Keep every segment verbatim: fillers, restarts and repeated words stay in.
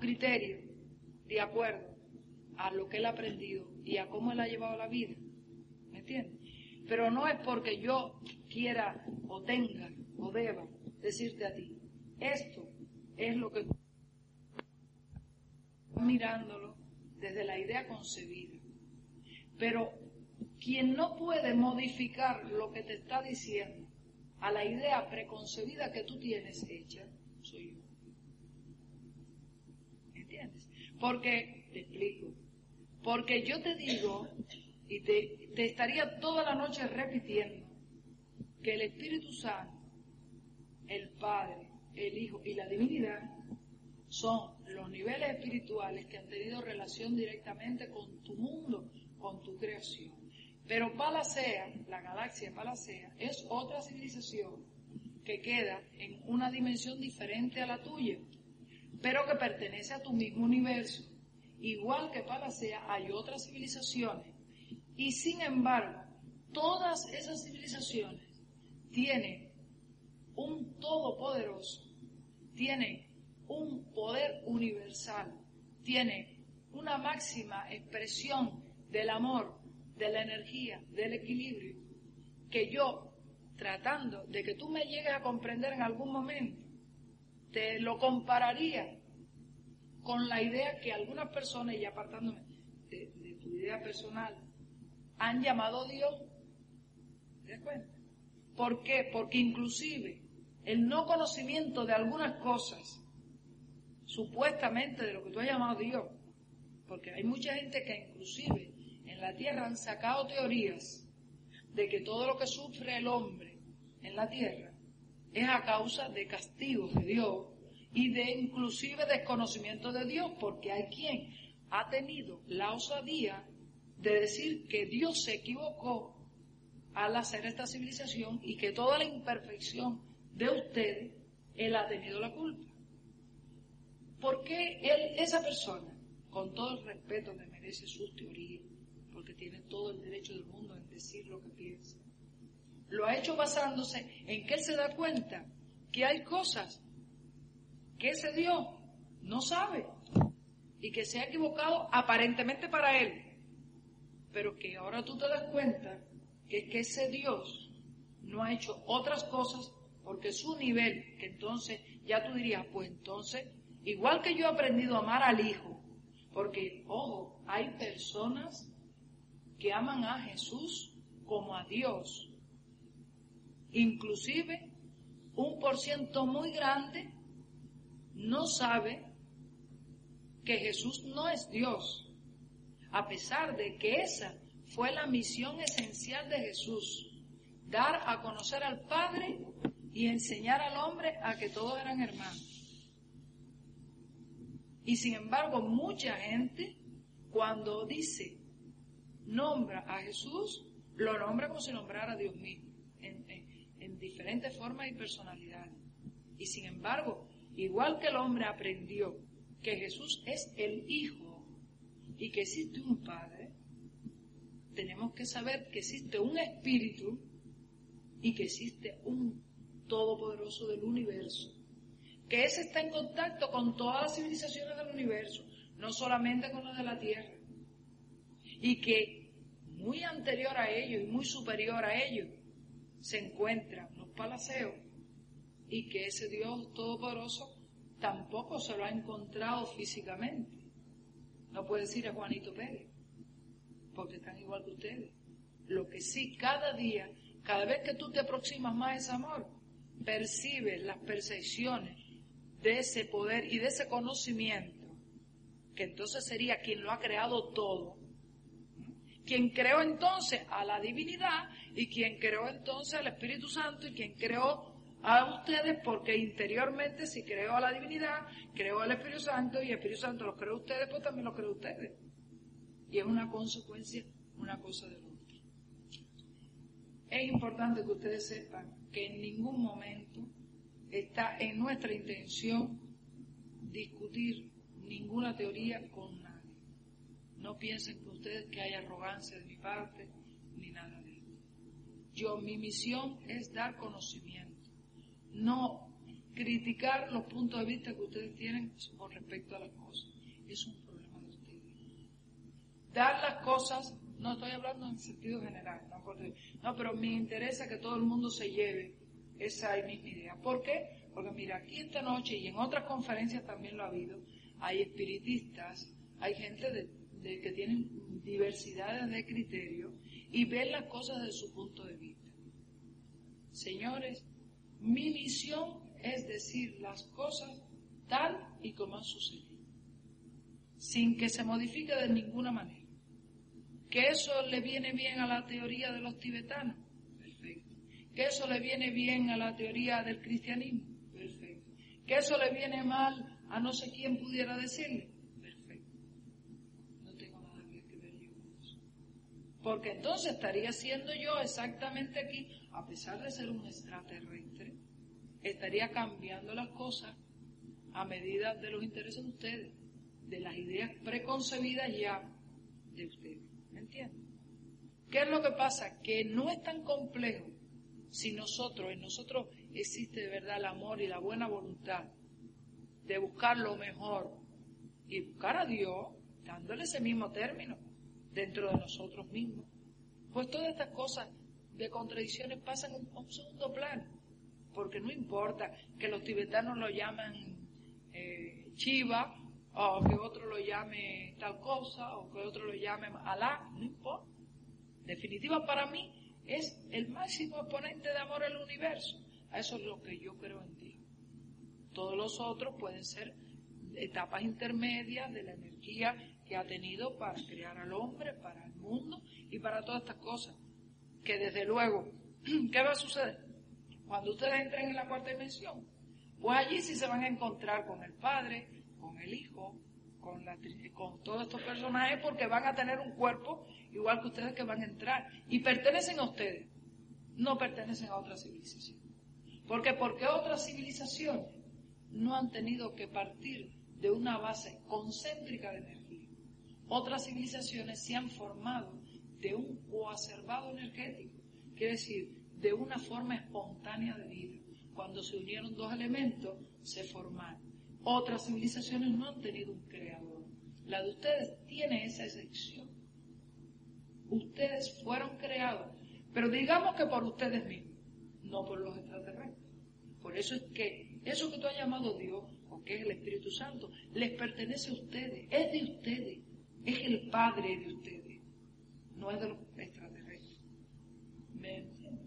criterio de acuerdo a lo que él ha aprendido y a cómo él ha llevado la vida. ¿Me entiendes? Pero no es porque yo quiera o tenga o deba decirte a ti, esto es lo que mirándolo desde la idea concebida. Pero quien no puede modificar lo que te está diciendo a la idea preconcebida que tú tienes hecha, soy yo. ¿Entiendes? Porque, te explico, porque yo te digo, y te, te estaría toda la noche repitiendo, que el Espíritu Santo, el Padre, el Hijo y la Divinidad son los niveles espirituales que han tenido relación directamente con tu mundo, con tu creación. Pero Palacea, la galaxia Palacea, es otra civilización que queda en una dimensión diferente a la tuya, pero que pertenece a tu mismo universo. Igual que Palacea, hay otras civilizaciones. Y sin embargo, todas esas civilizaciones tienen un todopoderoso, tienen un poder universal, tienen una máxima expresión del amor, de la energía, del equilibrio, que yo, tratando de que tú me llegues a comprender en algún momento, te lo compararía con la idea que algunas personas, y apartándome de, de tu idea personal, han llamado Dios. ¿Te das cuenta? ¿Por qué? Porque inclusive el no conocimiento de algunas cosas, supuestamente de lo que tú has llamado Dios, porque hay mucha gente que inclusive en la tierra han sacado teorías de que todo lo que sufre el hombre en la tierra es a causa de castigos de Dios y de inclusive desconocimiento de Dios, porque hay quien ha tenido la osadía de decir que Dios se equivocó al hacer esta civilización y que toda la imperfección de ustedes, Él ha tenido la culpa. ¿Por qué él, esa persona, con todo el respeto que merece sus teorías, porque tiene todo el derecho del mundo en decir lo que piensa, lo ha hecho basándose en que él se da cuenta que hay cosas que ese Dios no sabe y que se ha equivocado aparentemente para él, pero que ahora tú te das cuenta que es que ese Dios no ha hecho otras cosas porque su nivel, que entonces ya tú dirías, pues entonces, igual que yo he aprendido a amar al Hijo, porque, ojo, hay personas que aman a Jesús como a Dios, inclusive un por ciento muy grande no sabe que Jesús no es Dios, a pesar de que esa fue la misión esencial de Jesús, dar a conocer al Padre y enseñar al hombre a que todos eran hermanos. Y sin embargo, mucha gente, cuando dice, nombra a Jesús, lo nombra como si nombrara a Dios mismo, en, en, en diferentes formas y personalidades. Y sin embargo, igual que el hombre aprendió que Jesús es el Hijo y que existe un Padre, tenemos que saber que existe un Espíritu y que existe un Todopoderoso del universo, que ese está en contacto con todas las civilizaciones del universo, no solamente con las de la Tierra, y que muy anterior a ellos y muy superior a ellos se encuentran los palaceos, y que ese Dios Todopoderoso tampoco se lo ha encontrado físicamente. No puede decir a Juanito Pérez, porque están igual que ustedes. Lo que sí, cada día, cada vez que tú te aproximas más a ese amor, percibes las percepciones de ese poder y de ese conocimiento, que entonces sería quien lo ha creado todo, quien creó entonces a la divinidad y quien creó entonces al Espíritu Santo y quien creó a ustedes, porque interiormente si creó a la divinidad, creó al Espíritu Santo y el Espíritu Santo los creó a ustedes, pues también los creó a ustedes. Y es una consecuencia, una cosa de la otra. Es importante que ustedes sepan que en ningún momento está en nuestra intención discutir ninguna teoría con nadie. No piensen que ustedes que hay arrogancia de mi parte, ni nada de eso. Yo, mi misión es dar conocimiento. No criticar los puntos de vista que ustedes tienen con respecto a las cosas. Es un problema de ustedes. Dar las cosas, no estoy hablando en sentido general, no, porque, no, pero me interesa que todo el mundo se lleve esa misma idea. ¿Por qué? Porque mira, aquí esta noche y en otras conferencias también lo ha habido, hay espiritistas, hay gente de, de que tienen diversidades de criterios y ven las cosas desde su punto de vista. Señores, mi misión es decir las cosas tal y como han sucedido, sin que se modifique de ninguna manera. ¿Que eso le viene bien a la teoría de los tibetanos? Perfecto. ¿Que eso le viene bien a la teoría del cristianismo? Perfecto. ¿Que eso le viene mal a no sé quién pudiera decirle? Perfecto. No tengo nada que ver yo con eso. Porque entonces estaría siendo yo exactamente aquí, a pesar de ser un extraterrestre, estaría cambiando las cosas a medida de los intereses de ustedes, de las ideas preconcebidas ya de ustedes. ¿Me entienden? ¿Qué es lo que pasa? Que no es tan complejo si nosotros, en nosotros existe de verdad el amor y la buena voluntad de buscar lo mejor y buscar a Dios, dándole ese mismo término dentro de nosotros mismos. Pues todas estas cosas de contradicciones pasan a un, a un segundo plano, porque no importa que los tibetanos lo llamen eh, Shiva, o que otro lo llame tal cosa, o que otro lo llame Alá, no importa. Definitiva para mí es el máximo exponente de amor al universo. A eso es lo que yo creo en Dios. Todos los otros pueden ser etapas intermedias de la energía que ha tenido para crear al hombre, para el mundo y para todas estas cosas. Que desde luego, ¿qué va a suceder? Cuando ustedes entren en la cuarta dimensión, pues allí sí se van a encontrar con el Padre, con el Hijo, con, la, con todos estos personajes, porque van a tener un cuerpo igual que ustedes que van a entrar y pertenecen a ustedes, no pertenecen a otra civilización. ¿Por qué? Porque otras civilizaciones no han tenido que partir de una base concéntrica de energía. Otras civilizaciones se han formado de un coacervado energético, quiere decir, de una forma espontánea de vida. Cuando se unieron dos elementos, se formaron. Otras civilizaciones no han tenido un creador. La de ustedes tiene esa excepción. Ustedes fueron creados, pero digamos que por ustedes mismos, no por los extraterrestres. Por eso es que eso que tú has llamado Dios, o que es el Espíritu Santo, les pertenece a ustedes, es de ustedes, es el Padre de ustedes, no es de los extraterrestres. ¿Me entienden?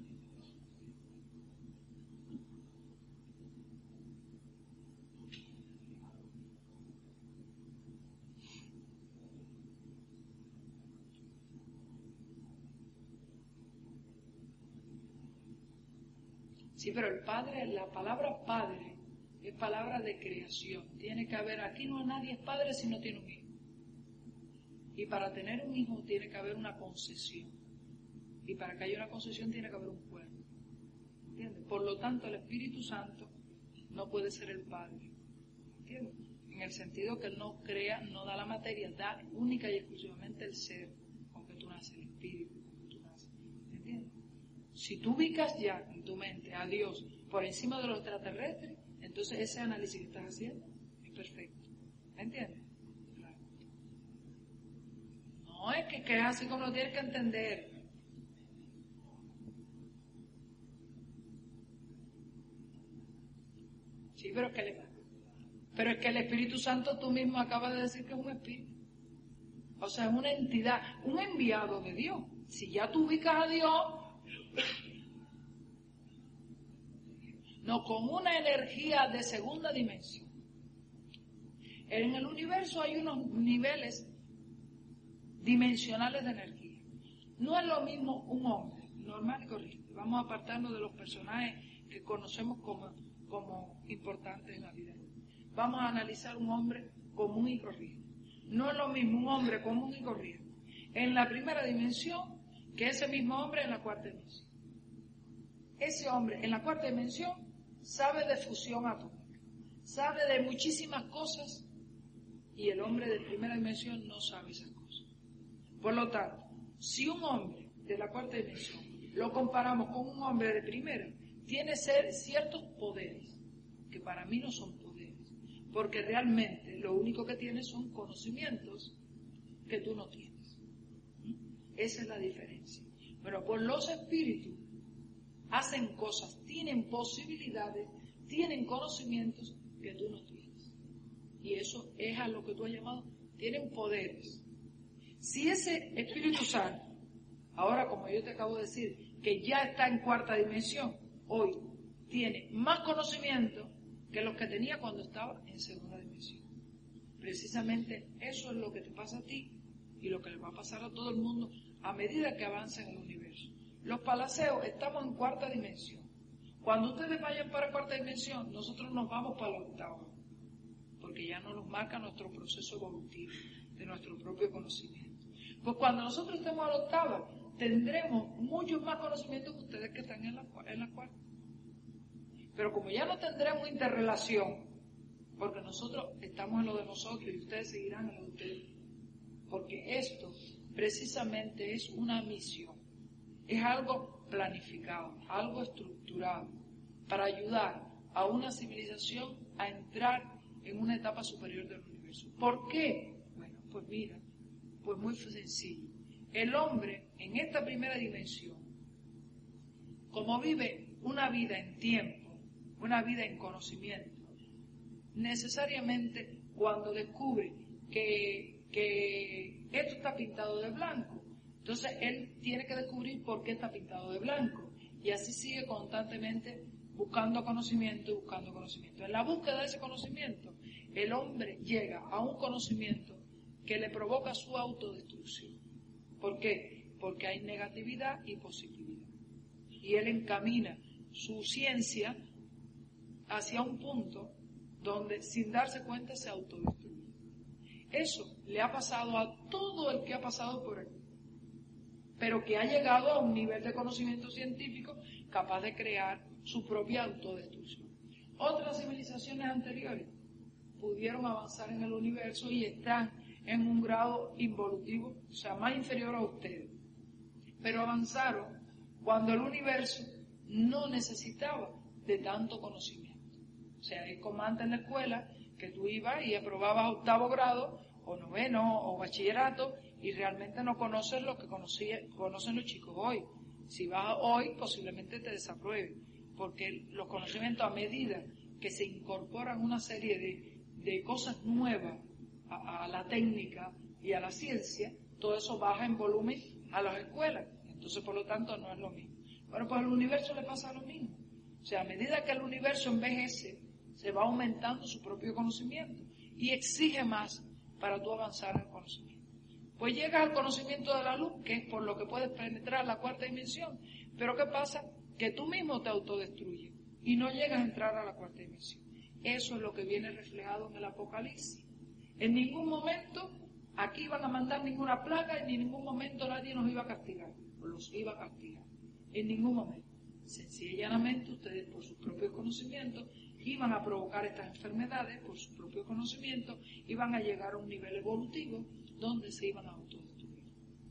Sí, pero el Padre, la palabra Padre es palabra de creación. Tiene que haber, aquí no nadie es padre si no tiene un hijo. Y para tener un hijo tiene que haber una concesión. Y para que haya una concesión tiene que haber un cuerpo. ¿Entiendes? Por lo tanto, el Espíritu Santo no puede ser el Padre. ¿Entiendes? En el sentido que Él no crea, no da la materia, da única y exclusivamente el ser con que tú naces, el Espíritu con que tú naces. ¿Entiendes? Si tú ubicas ya en tu mente a Dios por encima de los extraterrestres, entonces ese análisis que estás haciendo es perfecto. ¿Me entiendes? Claro. No es que, que es así como lo tienes que entender. Sí, pero es que, le, pero es que el Espíritu Santo tú mismo acabas de decir que es un espíritu. O sea, es una entidad, un enviado de Dios. Si ya tú ubicas a Dios, no, con una energía de segunda dimensión. En el universo hay unos niveles dimensionales de energía. No es lo mismo un hombre normal y corriente. Vamos a apartarnos de los personajes que conocemos como, como importantes en la vida. Vamos a analizar un hombre común y corriente. No es lo mismo un hombre común y corriente en la primera dimensión que ese mismo hombre en la cuarta dimensión. Ese hombre en la cuarta dimensión sabe de fusión atómica, sabe de muchísimas cosas, y el hombre de primera dimensión no sabe esas cosas. Por lo tanto, si un hombre de la cuarta dimensión lo comparamos con un hombre de primera, tiene ciertos poderes que para mí no son poderes, porque realmente lo único que tienes son conocimientos que tú no tienes. Esa es la diferencia. Pero por los espíritus hacen cosas, tienen posibilidades, tienen conocimientos que tú no tienes. Y eso es a lo que tú has llamado, tienen poderes. Si ese Espíritu Santo, ahora como yo te acabo de decir, que ya está en cuarta dimensión, hoy tiene más conocimiento que los que tenía cuando estaba en segunda dimensión. Precisamente eso es lo que te pasa a ti y lo que le va a pasar a todo el mundo a medida que avanza en el universo. Los palaceos estamos en cuarta dimensión. Cuando ustedes vayan para cuarta dimensión, nosotros nos vamos para la octava, porque ya no nos marca nuestro proceso evolutivo de nuestro propio conocimiento. Pues cuando nosotros estemos a la octava, tendremos muchos más conocimientos que ustedes que están en la, en la cuarta. Pero como ya no tendremos interrelación, porque nosotros estamos en lo de nosotros y ustedes seguirán en lo de ustedes, porque esto precisamente es una misión, es algo planificado, algo estructurado, para ayudar a una civilización a entrar en una etapa superior del universo. ¿Por qué? Bueno, pues mira, pues muy sencillo. El hombre en esta primera dimensión, como vive una vida en tiempo, una vida en conocimiento, necesariamente cuando descubre que, que esto está pintado de blanco, entonces él tiene que descubrir por qué está pintado de blanco, y así sigue constantemente buscando conocimiento y buscando conocimiento. En la búsqueda de ese conocimiento, el hombre llega a un conocimiento que le provoca su autodestrucción. ¿Por qué? Porque hay negatividad y positividad. Y él encamina su ciencia hacia un punto donde sin darse cuenta se autodestruye. Eso le ha pasado a todo el que ha pasado por él, pero que ha llegado a un nivel de conocimiento científico capaz de crear su propia autodestrucción. Otras civilizaciones anteriores pudieron avanzar en el universo y están en un grado involutivo, o sea, más inferior a ustedes. Pero avanzaron cuando el universo no necesitaba de tanto conocimiento. O sea, es como antes en la escuela, que tú ibas y aprobabas octavo grado, o noveno, o bachillerato, y realmente no conoces lo que conocía, conocen los chicos hoy. Si vas hoy, posiblemente te desaprueben, porque los conocimientos, a medida que se incorporan una serie de, de cosas nuevas a, a la técnica y a la ciencia, todo eso baja en volumen a las escuelas. Entonces, por lo tanto, no es lo mismo. Bueno, pues al universo le pasa lo mismo. O sea, a medida que el universo envejece, se va aumentando su propio conocimiento y exige más para tú avanzar en el conocimiento. Pues llegas al conocimiento de la luz, que es por lo que puedes penetrar la cuarta dimensión. Pero ¿qué pasa? Que tú mismo te autodestruyes y no llegas a entrar a la cuarta dimensión. Eso es lo que viene reflejado en el Apocalipsis. En ningún momento aquí iban a mandar ninguna plaga y en ningún momento nadie nos iba a castigar, o los iba a castigar. En ningún momento. Sencilla y llanamente ustedes, por sus propios conocimientos, iban a provocar estas enfermedades, por su propio conocimiento, iban a llegar a un nivel evolutivo donde se iban a autodestruir.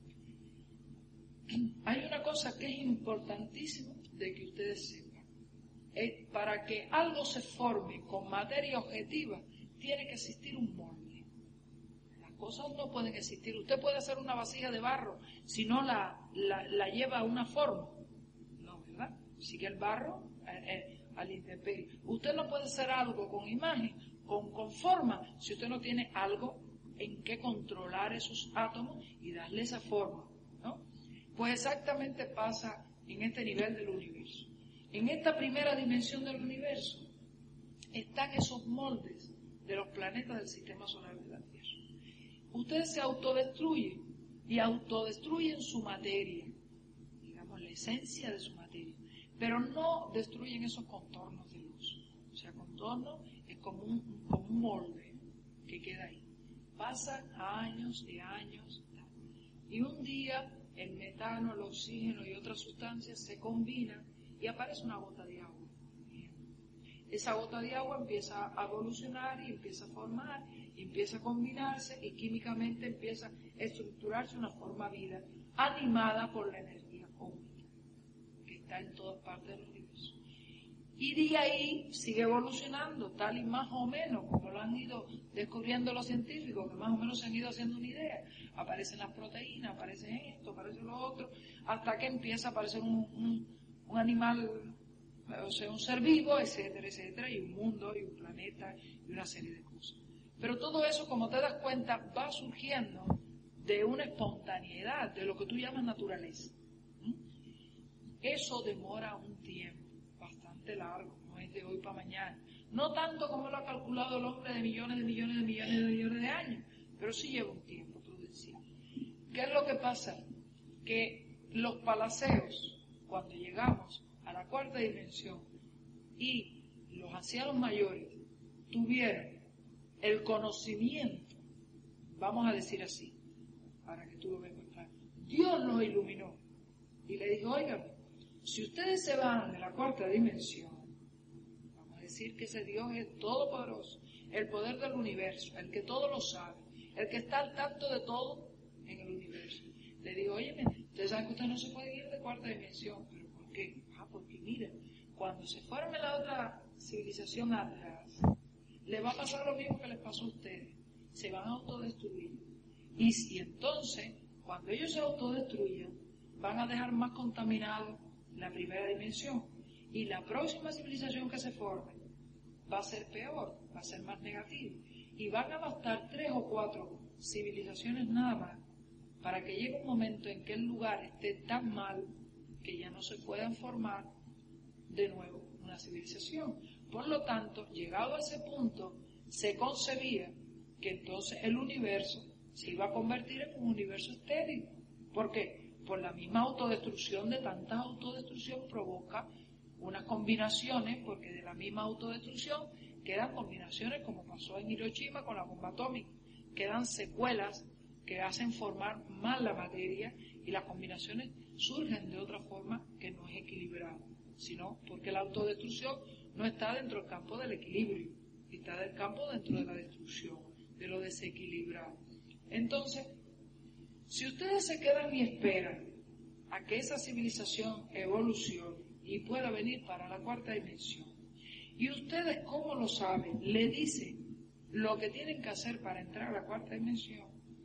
Hay una cosa que es importantísima de que ustedes sepan. Es para que algo se forme con materia objetiva, tiene que existir un molde. Las cosas no pueden existir. Usted puede hacer una vasija de barro, si no la, la, la lleva a una forma. No, ¿verdad? Sigue el barro eh, eh, al intemperie. Usted no puede hacer algo con imagen, con, con forma, si usted no tiene algo en que controlar esos átomos y darle esa forma, ¿no? Pues exactamente pasa en este nivel del universo. En esta primera dimensión del universo están esos moldes de los planetas del sistema solar de la Tierra. Ustedes se autodestruyen y autodestruyen su materia, digamos la esencia de su materia, pero no destruyen esos contornos de luz. O sea, contorno es como un, como un molde que queda ahí. Pasan años y años y un día el metano, el oxígeno y otras sustancias se combinan y aparece una gota de agua. Esa gota de agua empieza a evolucionar y empieza a formar, y empieza a combinarse y químicamente empieza a estructurarse una forma de vida animada por la energía cósmica que está en todas partes del universo. Y de ahí sigue evolucionando, tal y más o menos, como lo han ido descubriendo los científicos, que más o menos se han ido haciendo una idea. Aparecen las proteínas, aparece esto, aparece lo otro, hasta que empieza a aparecer un, un, un animal, o sea, un ser vivo, etcétera, etcétera, y un mundo, y un planeta, y una serie de cosas. Pero todo eso, como te das cuenta, va surgiendo de una espontaneidad, de lo que tú llamas naturaleza. ¿Mm? Eso demora un tiempo bastante largo, no es de hoy para mañana. No tanto como lo ha calculado el hombre de millones de millones de millones de millones de años, pero sí lleva un tiempo, tú decías. ¿Qué es lo que pasa? Que los palaceos, cuando llegamos a la cuarta dimensión y los ancianos mayores tuvieron el conocimiento, vamos a decir así, para que tú lo veas claro, Dios los iluminó y le dijo, oigan, si ustedes se van de la cuarta dimensión, vamos a decir que ese Dios es todopoderoso, el poder del universo, el que todo lo sabe, el que está al tanto de todo en el universo. Le digo, oye, ustedes saben que ustedes no se pueden ir de cuarta dimensión, pero ¿por qué? Ah, porque miren, cuando se fueron a la otra civilización atrás, le va a pasar lo mismo que les pasó a ustedes, se van a autodestruir. Y si entonces, cuando ellos se autodestruyan, van a dejar más contaminado la primera dimensión. Y la próxima civilización que se forme va a ser peor, va a ser más negativa. Y van a bastar tres o cuatro civilizaciones nada más para que llegue un momento en que el lugar esté tan mal que ya no se puedan formar de nuevo una civilización. Por lo tanto, llegado a ese punto, se concebía que entonces el universo se iba a convertir en un universo estéril. ¿Por qué? Por la misma autodestrucción de tanta autodestrucción provoca unas combinaciones, porque de la misma autodestrucción quedan combinaciones como pasó en Hiroshima con la bomba atómica, quedan secuelas que hacen formar mal la materia y las combinaciones surgen de otra forma que no es equilibrada, sino porque la autodestrucción no está dentro del campo del equilibrio, está del campo dentro de la destrucción, de lo desequilibrado. Entonces, si ustedes se quedan y esperan a que esa civilización evolucione y pueda venir para la cuarta dimensión, y ustedes, ¿cómo lo saben? Le dicen lo que tienen que hacer para entrar a la cuarta dimensión,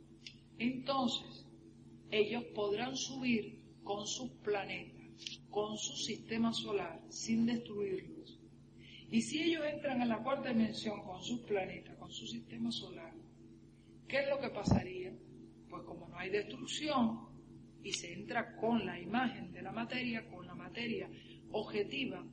entonces ellos podrán subir con sus planetas, con su sistema solar, sin destruirlos. Y si ellos entran a la cuarta dimensión con sus planetas, con su sistema solar, ¿qué es lo que pasaría? Pues como no hay destrucción y se entra con la imagen de la materia, con la materia objetiva,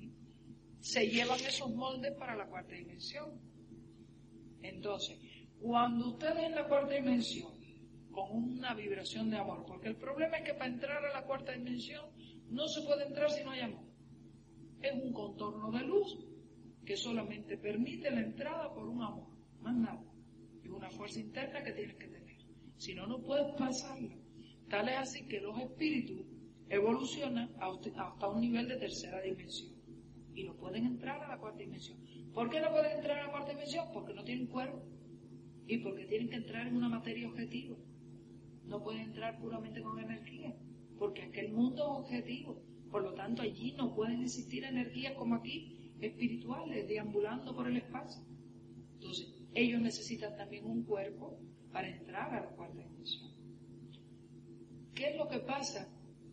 se llevan esos moldes para la cuarta dimensión. Entonces, cuando ustedes en la cuarta dimensión, con una vibración de amor, porque el problema es que para entrar a la cuarta dimensión no se puede entrar si no hay amor. Es un contorno de luz que solamente permite la entrada por un amor, más nada. Es una fuerza interna que tienes que tener. Si no, no puedes pasarla. Tal es así que los espíritus evolucionan hasta un nivel de tercera dimensión y no pueden entrar a la cuarta dimensión. ¿Por qué no pueden entrar a la cuarta dimensión? Porque no tienen cuerpo y porque tienen que entrar en una materia objetiva. No pueden entrar puramente con energía, porque aquel mundo es objetivo. Por lo tanto, allí no pueden existir energías como aquí, espirituales, deambulando por el espacio. Entonces, ellos necesitan también un cuerpo para entrar a la cuarta dimensión. ¿Qué es lo que pasa?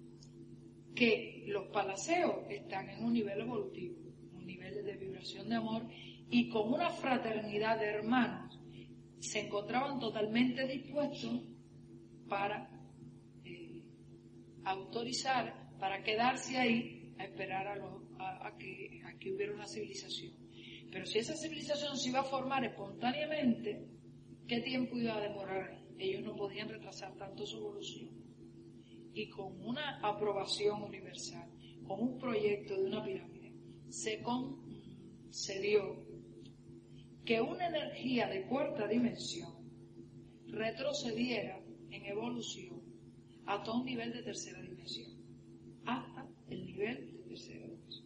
Que los palaceos están en un nivel evolutivo, un nivel de vibración de amor, y con una fraternidad de hermanos se encontraban totalmente dispuestos para eh, autorizar, para quedarse ahí a esperar a, lo, a, a, que, a que hubiera una civilización. Pero si esa civilización se iba a formar espontáneamente, ¿qué tiempo iba a demorar? Ellos no podían retrasar tanto su evolución. Y con una aprobación universal, con un proyecto de una pirámide, se concedió que una energía de cuarta dimensión retrocediera en evolución hasta un nivel de tercera dimensión, hasta el nivel de tercera dimensión.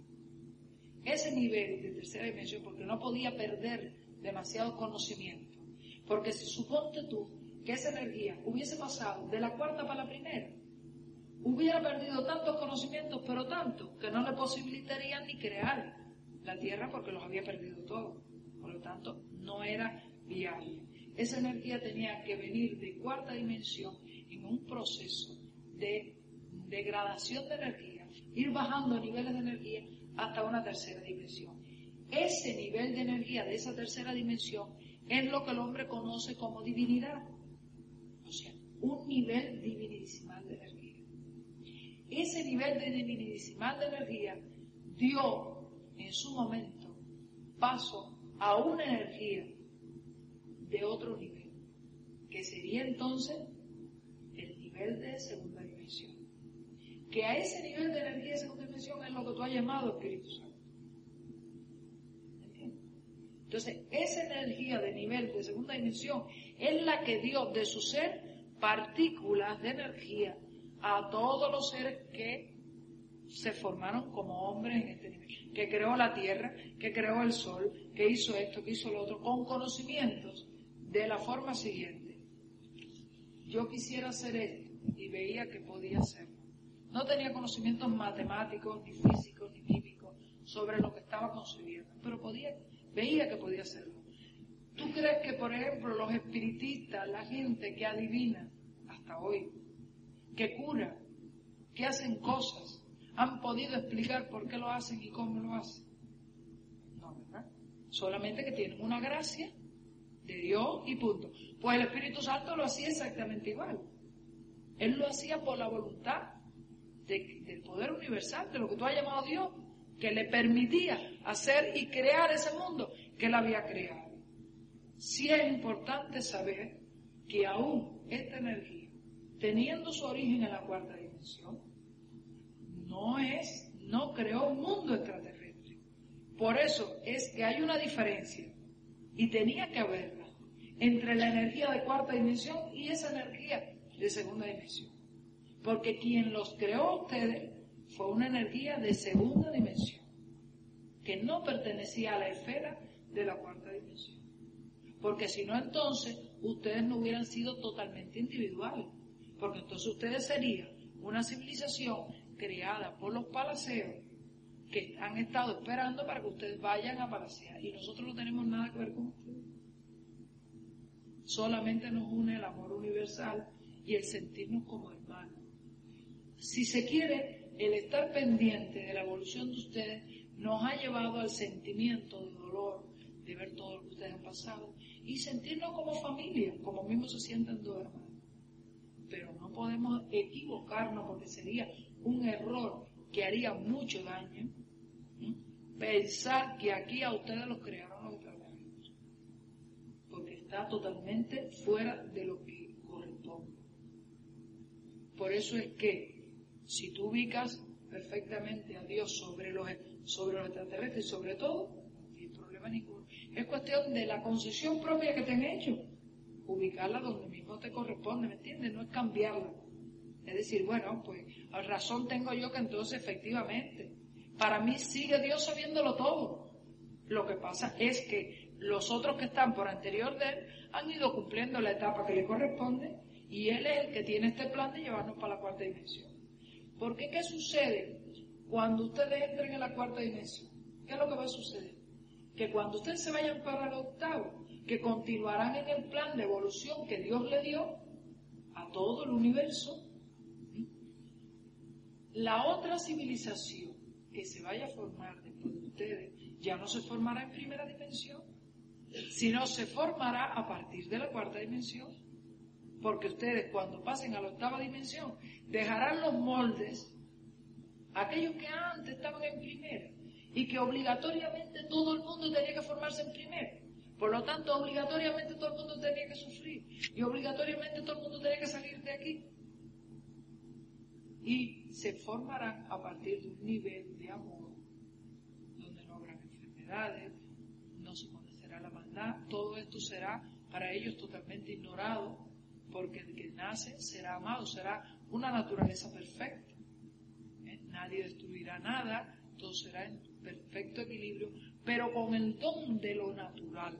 Ese nivel de tercera dimensión, porque no podía perder demasiado conocimiento, porque si suponte tú que esa energía hubiese pasado de la cuarta para la primera, hubiera perdido tantos conocimientos, pero tantos, que no le posibilitarían ni crear la Tierra porque los había perdido todos. Por lo tanto, no era viable. Esa energía tenía que venir de cuarta dimensión en un proceso de degradación de energía, ir bajando niveles de energía hasta una tercera dimensión. Ese nivel de energía de esa tercera dimensión es lo que el hombre conoce como divinidad. O sea, un nivel divinidicimal de energía. Ese nivel de divinidicimal de energía dio en su momento paso a una energía de otro nivel, que sería entonces el nivel de segunda dimensión. Que a ese nivel de energía de segunda dimensión es lo que tú has llamado Espíritu Santo. ¿Entiendes? Entonces, esa energía de nivel de segunda dimensión es la que dio de su ser partículas de energía a todos los seres que se formaron como hombres en este nivel, que creó la tierra, que creó el sol, que hizo esto, que hizo lo otro, con conocimientos de la forma siguiente. Yo quisiera hacer esto y veía que podía hacerlo. No tenía conocimientos matemáticos, ni físicos, ni químicos sobre lo que estaba concebiendo, pero podía, veía que podía hacerlo. ¿Tú crees que, por ejemplo, los espiritistas, la gente que adivina hasta hoy, que cura, que hacen cosas, han podido explicar por qué lo hacen y cómo lo hacen? No, ¿verdad? Solamente que tienen una gracia de Dios y punto. Pues el Espíritu Santo lo hacía exactamente igual. Él lo hacía por la voluntad de, del poder universal, de lo que tú has llamado Dios, que le permitía hacer y crear ese mundo que él había creado. Sí es importante saber que aún esta energía, teniendo su origen en la cuarta dimensión, no es, no creó un mundo extraterrestre. Por eso es que hay una diferencia, y tenía que haberla, entre la energía de cuarta dimensión y esa energía de segunda dimensión. Porque quien los creó a ustedes fue una energía de segunda dimensión, que no pertenecía a la esfera de la cuarta dimensión. Porque si no, entonces, ustedes no hubieran sido totalmente individuales. Porque entonces ustedes serían una civilización creada por los palaceos que han estado esperando para que ustedes vayan a palacear. Y nosotros no tenemos nada que ver con ustedes. Solamente nos une el amor universal y el sentirnos como hermanos. Si se quiere, el estar pendiente de la evolución de ustedes nos ha llevado al sentimiento de dolor, de ver todo lo que ustedes han pasado, y sentirnos como familia, como mismos se sienten dos hermanos. Pero no podemos equivocarnos porque sería un error que haría mucho daño, ¿sí? Pensar que aquí a ustedes los crearon los extraterrestres, porque está totalmente fuera de lo que corresponde. Por eso es que si tú ubicas perfectamente a Dios sobre los, sobre los extraterrestres y sobre todo, no hay problema ninguno. Es cuestión de la concesión propia que te han hecho, ubicarla donde mismo te corresponde, ¿me entiendes? No es cambiarla. Es decir, bueno, pues razón tengo yo que entonces efectivamente, para mí sigue Dios sabiéndolo todo. Lo que pasa es que los otros que están por anterior de Él han ido cumpliendo la etapa que le corresponde y Él es el que tiene este plan de llevarnos para la cuarta dimensión. Porque ¿qué sucede cuando ustedes entren en la cuarta dimensión? ¿Qué es lo que va a suceder? Que cuando ustedes se vayan para el octavo, que continuarán en el plan de evolución que Dios le dio a todo el universo, la otra civilización que se vaya a formar después de ustedes ya no se formará en primera dimensión, sino se formará a partir de la cuarta dimensión, porque ustedes cuando pasen a la octava dimensión dejarán los moldes, aquellos que antes estaban en primera y que obligatoriamente todo el mundo tenía que formarse en primera. Por lo tanto, obligatoriamente todo el mundo tenía que sufrir y obligatoriamente todo el mundo tenía que salir de aquí. Y se formarán a partir de un nivel de amor, donde no habrá enfermedades, no se conocerá la maldad. Todo esto será para ellos totalmente ignorado, porque el que nace será amado, será una naturaleza perfecta. ¿Eh? Nadie destruirá nada, todo será en perfecto equilibrio, pero con el don de lo natural,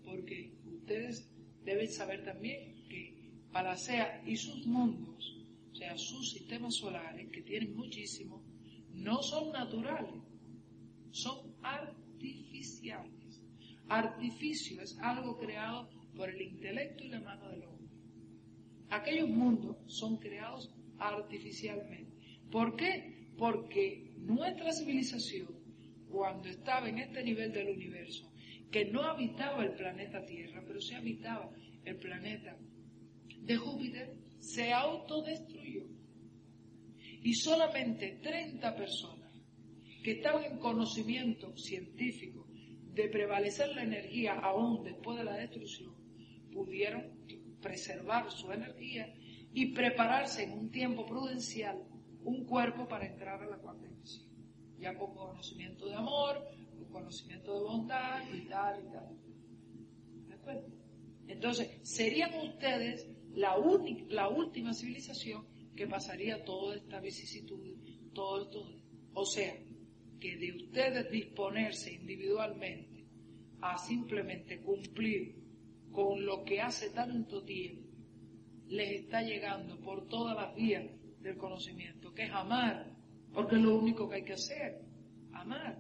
porque ustedes deben saber también que Palacea y sus mundos o sea, sus sistemas solares, que tienen muchísimos, no son naturales, son artificiales. Artificio es algo creado por el intelecto y la mano del hombre. Aquellos mundos son creados artificialmente. ¿Por qué? Porque nuestra civilización, cuando estaba en este nivel del universo, que no habitaba el planeta Tierra, pero sí habitaba el planeta de Júpiter, se autodestruyó. Y solamente treinta personas que estaban en conocimiento científico de prevalecer la energía aún después de la destrucción, pudieron preservar su energía y prepararse en un tiempo prudencial un cuerpo para entrar a la cuarta dimensión, ya con conocimiento de amor, con conocimiento de bondad y tal y tal. ¿De acuerdo? Entonces, serían ustedes la, única, la última civilización que pasaría toda esta vicisitud, todo esto. O sea, que de ustedes disponerse individualmente a simplemente cumplir con lo que hace tanto tiempo les está llegando por todas las vías del conocimiento, que es amar, porque es lo único que hay que hacer, amar.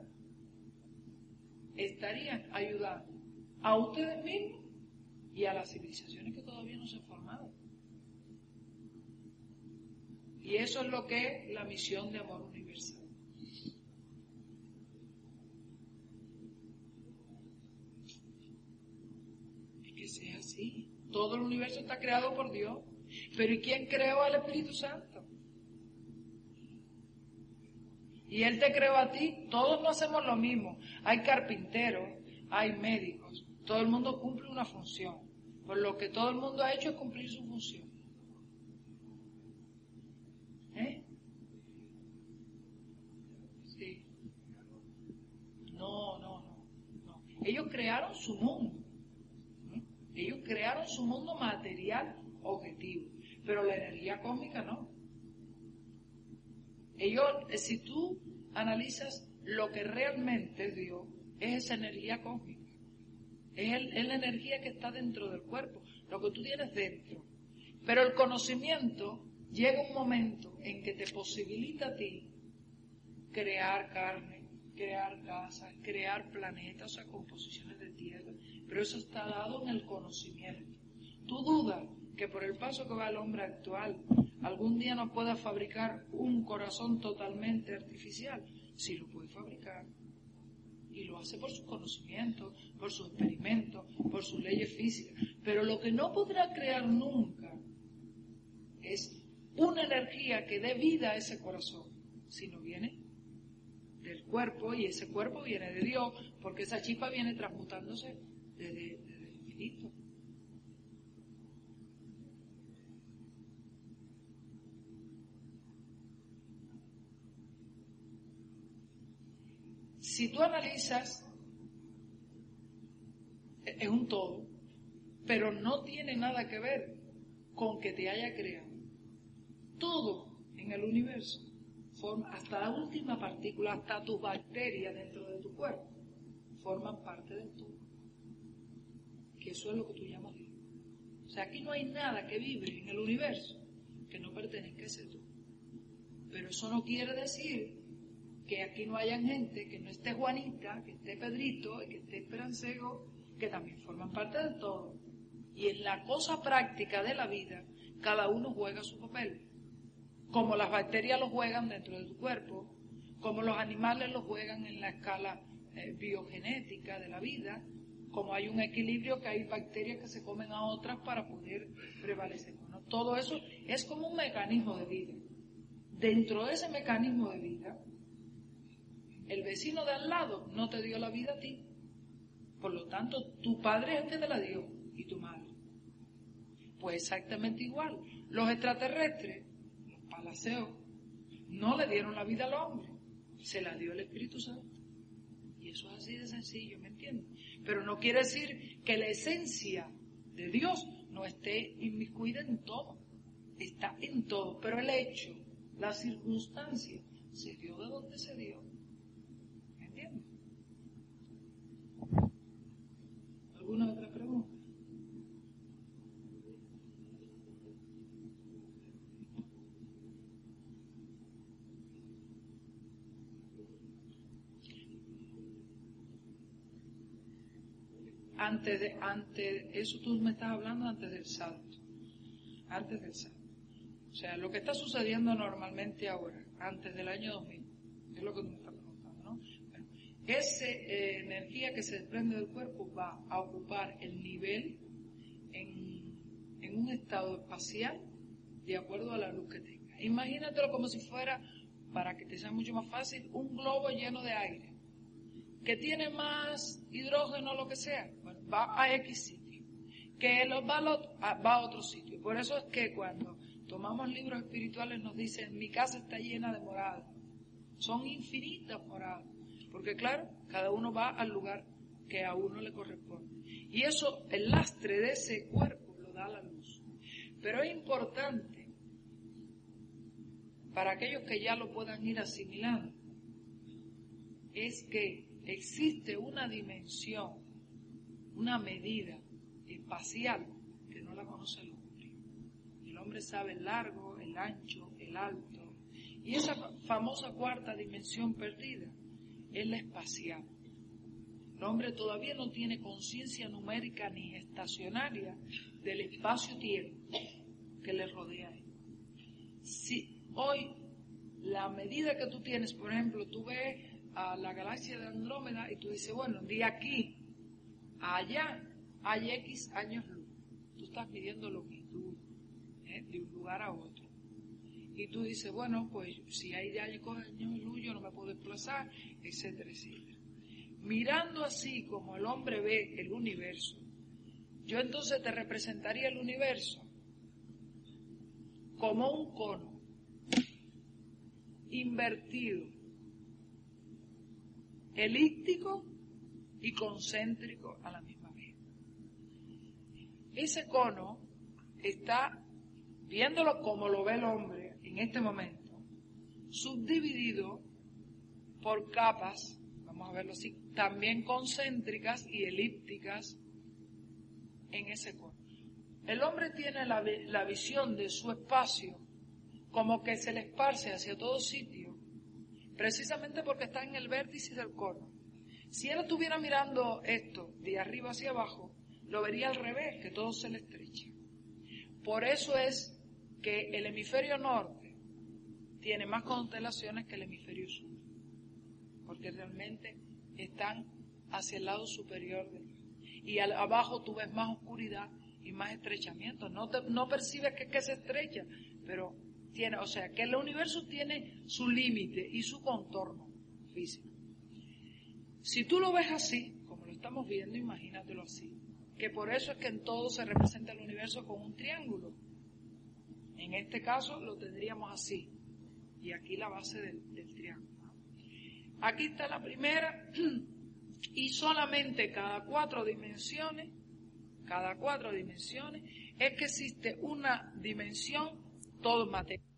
Estarían ayudando a ustedes mismos y a las civilizaciones que todavía no se han formado. Y eso es lo que es la misión de amor universal. Es que sea así. Todo el universo está creado por Dios. Pero ¿y quién creó al Espíritu Santo? Y Él te creó a ti. Todos no hacemos lo mismo. Hay carpinteros, hay médicos. Todo el mundo cumple una función. Por lo que todo el mundo ha hecho es cumplir su función. ¿Eh? Sí. No, no, no, no. Ellos crearon su mundo. ¿Eh? Ellos crearon su mundo material objetivo. Pero la energía cósmica no. Ellos, si tú analizas lo que realmente es Dios, es esa energía cósmica. Es, el, es la energía que está dentro del cuerpo, lo que tú tienes dentro. Pero el conocimiento llega un momento en que te posibilita a ti crear carne, crear casas, crear planetas, o sea, composiciones de tierra. Pero eso está dado en el conocimiento. Tú dudas que por el paso que va el hombre actual, algún día no pueda fabricar un corazón totalmente artificial. Sí lo puede fabricar. Y lo hace por su conocimiento, por su experimento, por sus leyes físicas. Pero lo que no podrá crear nunca es una energía que dé vida a ese corazón, sino viene del cuerpo, y ese cuerpo viene de Dios, porque esa chispa viene transmutándose desde, desde el infinito. Si tú analizas, es un todo, pero no tiene nada que ver con que te haya creado. Todo en el universo, forma, hasta la última partícula, hasta tus bacterias dentro de tu cuerpo, forman parte del todo. Que eso es lo que tú llamas Dios. O sea, aquí no hay nada que vibre en el universo que no pertenezca a ese todo. Pero eso no quiere decir que aquí no hayan gente, que no esté Juanita, que esté Pedrito, que esté Esperancego, que también forman parte del todo. Y en la cosa práctica de la vida, cada uno juega su papel. Como las bacterias lo juegan dentro de tu cuerpo, como los animales lo juegan en la escala eh, biogenética de la vida, como hay un equilibrio que hay bacterias que se comen a otras para poder prevalecer. ¿No? Todo eso es como un mecanismo de vida. Dentro de ese mecanismo de vida, el vecino de al lado no te dio la vida a ti. Por lo tanto, tu padre es el que te la dio y tu madre. Pues exactamente igual. Los extraterrestres, los palaceos, no le dieron la vida al hombre. Se la dio el Espíritu Santo. Y eso es así de sencillo, ¿me entiendes? Pero no quiere decir que la esencia de Dios no esté inmiscuida en todo. Está en todo. Pero el hecho, la circunstancia, se dio de donde se dio. ¿Alguna otra pregunta? antes de, antes, eso tú me estás hablando antes del salto, antes del salto. O sea, lo que está sucediendo normalmente ahora, antes del año dos mil, es lo que tú me estás preguntando, ¿no? Bueno, esa eh, energía que se desprende del cuerpo va a ocupar el nivel en, en un estado espacial de acuerdo a la luz que tenga. Imagínatelo como si fuera, para que te sea mucho más fácil, un globo lleno de aire, que tiene más hidrógeno o lo que sea, bueno, va a X sitio, que lo, va, a lo, a, va a otro sitio. Por eso es que cuando tomamos libros espirituales nos dicen, mi casa está llena de moradas, son infinitas moradas, porque claro, cada uno va al lugar que a uno le corresponde. Y eso, el lastre de ese cuerpo lo da la luz. Pero es importante, para aquellos que ya lo puedan ir asimilando, es que existe una dimensión, una medida espacial que no la conoce el hombre. El hombre sabe el largo, el ancho, el alto. Y esa famosa cuarta dimensión perdida es la espacial. El hombre todavía no tiene conciencia numérica ni estacionaria del espacio-tiempo que le rodea a él. Si hoy la medida que tú tienes, por ejemplo, tú ves a la galaxia de Andrómeda y tú dices, bueno, de aquí a allá hay X años luz. Tú estás midiendo longitud, ¿eh? De un lugar a otro. Y tú dices, bueno, pues si hay de años luz yo no me puedo desplazar, etcétera, etcétera. Mirando así como el hombre ve el universo, yo entonces te representaría el universo como un cono invertido, elíptico y concéntrico a la misma vez. Ese cono está, viéndolo como lo ve el hombre en este momento, subdividido por capas, vamos a verlo así, también concéntricas y elípticas en ese cono. El hombre tiene la, la visión de su espacio como que se le esparce hacia todo sitio, precisamente porque está en el vértice del cono. Si él estuviera mirando esto de arriba hacia abajo, lo vería al revés, que todo se le estrecha. Por eso es que el hemisferio norte tiene más constelaciones que el hemisferio sur, porque realmente están hacia el lado superior de él. Y al, abajo tú ves más oscuridad y más estrechamiento. No, te, no percibes que, que se estrecha, pero tiene, o sea, que el universo tiene su límite y su contorno físico. Si tú lo ves así, como lo estamos viendo, imagínatelo así, que por eso es que en todo se representa el universo con un triángulo. En este caso lo tendríamos así, y aquí la base del, del triángulo. Aquí está la primera, y solamente cada cuatro dimensiones, cada cuatro dimensiones, es que existe una dimensión todo material.